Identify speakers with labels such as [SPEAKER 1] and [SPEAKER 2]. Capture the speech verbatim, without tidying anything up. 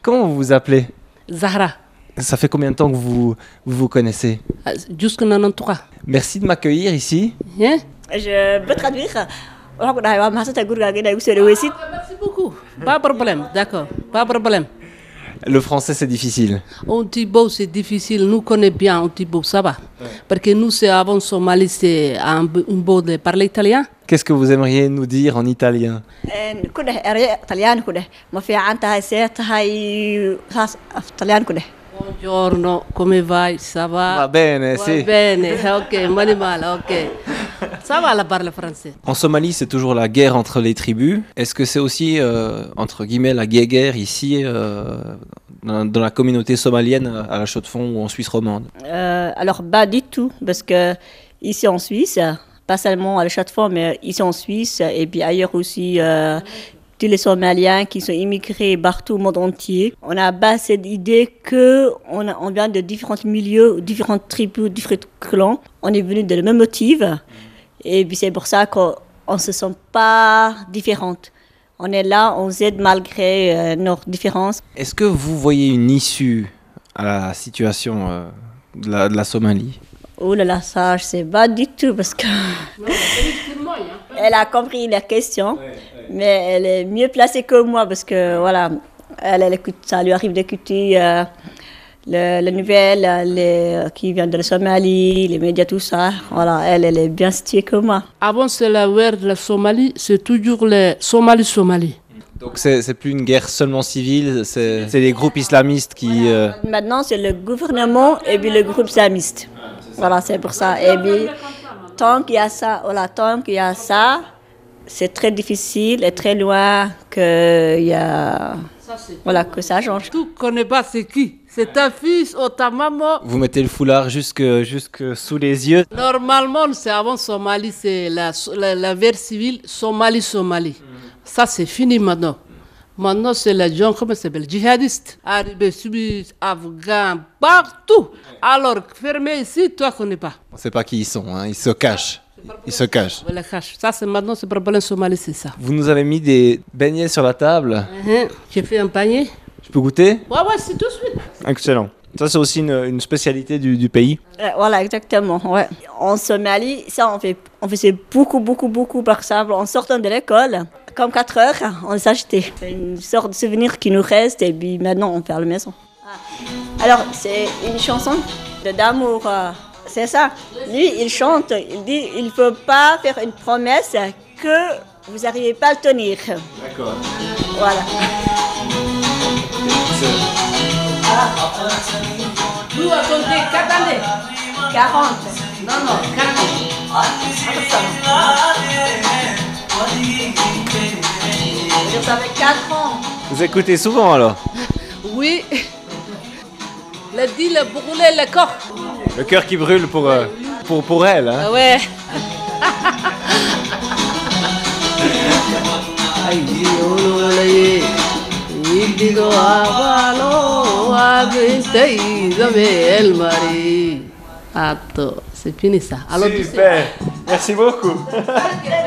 [SPEAKER 1] Comment vous vous appelez?
[SPEAKER 2] Zahra,
[SPEAKER 1] Ça fait combien de temps que vous vous, vous connaissez?
[SPEAKER 2] jusqu'en quatre-vingt-treize.
[SPEAKER 1] Merci de m'accueillir ici.
[SPEAKER 2] Hein?
[SPEAKER 3] Je peux traduire.
[SPEAKER 2] Merci beaucoup. Pas de problème, d'accord, pas de problème.
[SPEAKER 1] Le français, c'est difficile.
[SPEAKER 2] Ontibo, c'est difficile. Nous connaissons bien Ontibo, ça va. Parce que nous, c'est avant Somalie, c'est un peu de parler italien.
[SPEAKER 1] Qu'est-ce que vous aimeriez nous dire en italien?
[SPEAKER 3] كده اري طليان كده ما في عنتها سيت هاي طليان كده.
[SPEAKER 2] Buongiorno, come vai? Ça va?
[SPEAKER 1] Va bene,
[SPEAKER 2] Va
[SPEAKER 1] sì.
[SPEAKER 2] bene, ok, mani male, ok. Ça va, la parle français.
[SPEAKER 1] En Somalie, c'est toujours la guerre entre les tribus. Est-ce que c'est aussi, euh, entre guillemets, la guerre ici, euh, dans, dans la communauté somalienne, à la Chaux-de-Fonds ou en Suisse romande?
[SPEAKER 3] Euh, alors, pas du tout, parce que ici en Suisse, pas seulement à la Chaux-de-Fonds, mais ici en Suisse et puis ailleurs aussi, euh, tous les Somaliens qui sont immigrés partout au monde entier. On n'a pas cette idée qu'on on vient de différents milieux, différentes tribus, différents clans. On est venu de le même motif et puis c'est pour ça qu'on ne se sent pas différentes. On est là, on s'aide malgré euh, nos différences.
[SPEAKER 1] Est-ce que vous voyez une issue à la situation euh, de, la, de la Somalie?
[SPEAKER 3] Oh là là, ça, je ne sais pas du tout parce que elle a compris la question, mais elle est mieux placée que moi parce que voilà, elle, elle écoute, ça lui arrive d'écouter euh, le- les nouvelles les, qui viennent de la Somalie, les médias, tout ça. Voilà, elle, elle est bien située que moi.
[SPEAKER 2] Avant, c'est la guerre de la Somalie, c'est toujours les Somalie-Somalie.
[SPEAKER 1] Donc c'est c'est plus une guerre seulement civile, c'est c'est les groupes islamistes qui... euh,
[SPEAKER 3] Maintenant, c'est le gouvernement et puis le groupe islamiste. Voilà, c'est pour ça. Et puis, tant qu'il y a ça, voilà, tant qu'il y a ça, c'est très difficile et très loin que, il y a, voilà, que ça change.
[SPEAKER 2] Tu connais pas c'est qui? C'est ta fils ou ta maman?
[SPEAKER 1] Vous mettez le foulard jusque, jusque sous les yeux.
[SPEAKER 2] Normalement, c'est avant Somalie, c'est la, la, la guerre civile Somalie-Somalie. Ça, c'est fini maintenant. Maintenant, c'est les gens, comment ça s'appelle, djihadistes, arrivés, suisses, afghans, partout. Alors, fermé ici, toi, tu connais pas.
[SPEAKER 1] On ne sait pas qui ils sont, hein, ils se cachent. Ils se cachent.
[SPEAKER 2] Voilà, cache. Ça, c'est maintenant, c'est le problème Somalie, c'est ça.
[SPEAKER 1] Vous nous avez mis des beignets sur la table.
[SPEAKER 2] Uh-huh. J'ai fait un panier.
[SPEAKER 1] Je peux goûter?
[SPEAKER 2] Ouais, ouais, c'est tout de suite.
[SPEAKER 1] Excellent. Ça, c'est aussi une, une spécialité du, du pays.
[SPEAKER 3] Euh, voilà, exactement. Ouais. En Somalie, ça, on, fait, on faisait beaucoup, beaucoup, beaucoup. Par exemple, en sortant de l'école, comme quatre heures, on s'achetait. C'est une sorte de souvenir qui nous reste et puis maintenant, on fait à la maison. Ah. Alors, c'est une chanson de d'amour. euh, C'est ça. Lui, il chante, il dit il ne faut pas faire une promesse que vous n'arrivez pas à le tenir.
[SPEAKER 1] D'accord.
[SPEAKER 3] Voilà.
[SPEAKER 2] Nous, à compter quatre années.
[SPEAKER 3] quarante.
[SPEAKER 2] Non, non, quatre
[SPEAKER 3] Ça fait quatre ans.
[SPEAKER 1] Vous écoutez souvent alors?
[SPEAKER 2] Oui. Le dit, le brûler le corps.
[SPEAKER 1] Le cœur qui brûle pour, euh, pour, pour elle. Hein.
[SPEAKER 2] Ah ouais. Attends, c'est fini ça. Alors, tu sais-
[SPEAKER 1] Super. Merci beaucoup.